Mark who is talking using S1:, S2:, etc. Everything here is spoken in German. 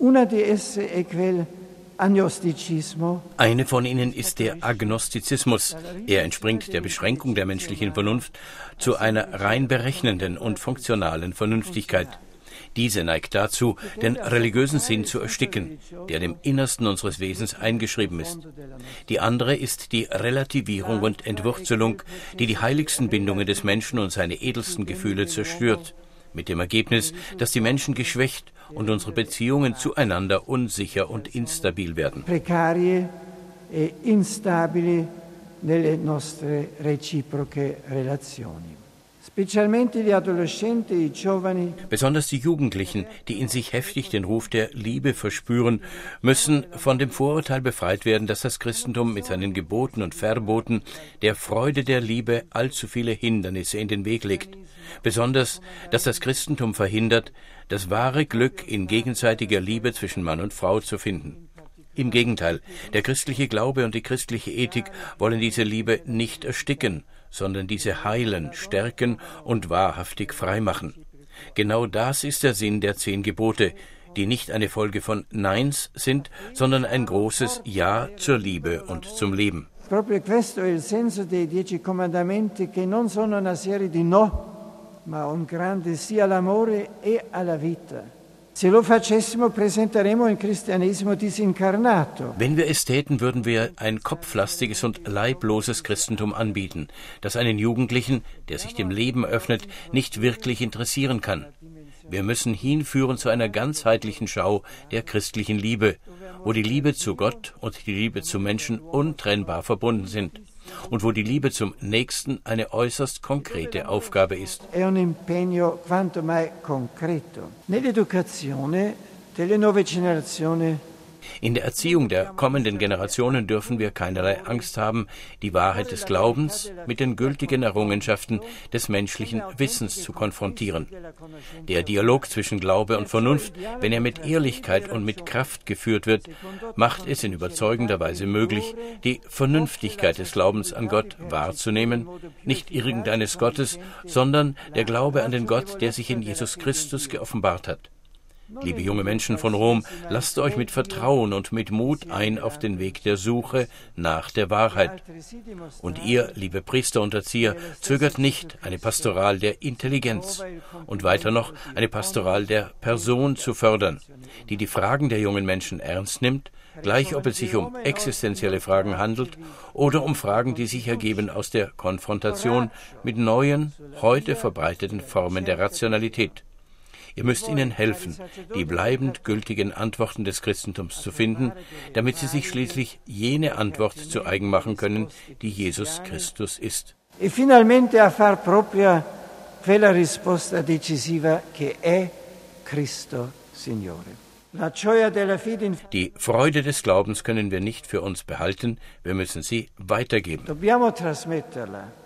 S1: Una di esse è quel agnosticismo.
S2: Eine von ihnen ist der Agnostizismus. Er entspringt der Beschränkung der menschlichen Vernunft zu einer rein berechnenden und funktionalen Vernünftigkeit. Diese neigt dazu, den religiösen Sinn zu ersticken, der dem Innersten unseres Wesens eingeschrieben ist. Die andere ist die Relativierung und Entwurzelung, die die heiligsten Bindungen des Menschen und seine edelsten Gefühle zerstört, mit dem Ergebnis, dass die Menschen geschwächt und unsere Beziehungen zueinander unsicher und instabil werden.
S1: Precarie e instabili nelle nostre reciproche relazioni. Specialmente gli adolescenti, i giovani.
S2: Besonders die Jugendlichen, die in sich heftig den Ruf der Liebe verspüren, müssen von dem Vorurteil befreit werden, dass das Christentum mit seinen Geboten und Verboten der Freude der Liebe allzu viele Hindernisse in den Weg legt. Besonders, dass das Christentum verhindert, das wahre Glück in gegenseitiger Liebe zwischen Mann und Frau zu finden. Im Gegenteil, der christliche Glaube und die christliche Ethik wollen diese Liebe nicht ersticken, sondern diese heilen, stärken und wahrhaftig freimachen. Genau das ist der Sinn der 10 Gebote, die nicht eine Folge von Neins sind, sondern ein großes Ja zur Liebe und zum Leben.
S1: Proprio questo è il senso dei 10 comandamenti, che non sono una serie di no, ma un grande sì all'amore e alla vita. Se lo facessimo, presenteremo un cristianesimo disincarnato.
S2: Wenn wir es täten, würden wir ein kopflastiges und leibloses Christentum anbieten, das einen Jugendlichen, der sich dem Leben öffnet, nicht wirklich interessieren kann. Wir müssen hinführen zu einer ganzheitlichen Schau der christlichen Liebe, wo die Liebe zu Gott und die Liebe zu Menschen untrennbar verbunden sind und wo die Liebe zum Nächsten eine äußerst konkrete Aufgabe ist.
S1: È un impegno quanto mai concreto. Nell'educazione delle nuove generazioni.
S2: In der Erziehung der kommenden Generationen dürfen wir keinerlei Angst haben, die Wahrheit des Glaubens mit den gültigen Errungenschaften des menschlichen Wissens zu konfrontieren. Der Dialog zwischen Glaube und Vernunft, wenn er mit Ehrlichkeit und mit Kraft geführt wird, macht es in überzeugender Weise möglich, die Vernünftigkeit des Glaubens an Gott wahrzunehmen, nicht irgendeines Gottes, sondern der Glaube an den Gott, der sich in Jesus Christus geoffenbart hat. Liebe junge Menschen von Rom, lasst euch mit Vertrauen und mit Mut ein auf den Weg der Suche nach der Wahrheit. Und ihr, liebe Priester und Erzieher, zögert nicht, eine Pastoral der Intelligenz und weiter noch eine Pastoral der Person zu fördern, die die Fragen der jungen Menschen ernst nimmt, gleich ob es sich um existenzielle Fragen handelt oder um Fragen, die sich ergeben aus der Konfrontation mit neuen, heute verbreiteten Formen der Rationalität. Ihr müsst ihnen helfen, die bleibend gültigen Antworten des Christentums zu finden, damit sie sich schließlich jene Antwort zu eigen machen können, die Jesus Christus ist.
S1: E finalmente a far propria quella risposta decisiva che è Cristo Signore.
S2: Die Freude des Glaubens können wir nicht für uns behalten, wir müssen sie weitergeben.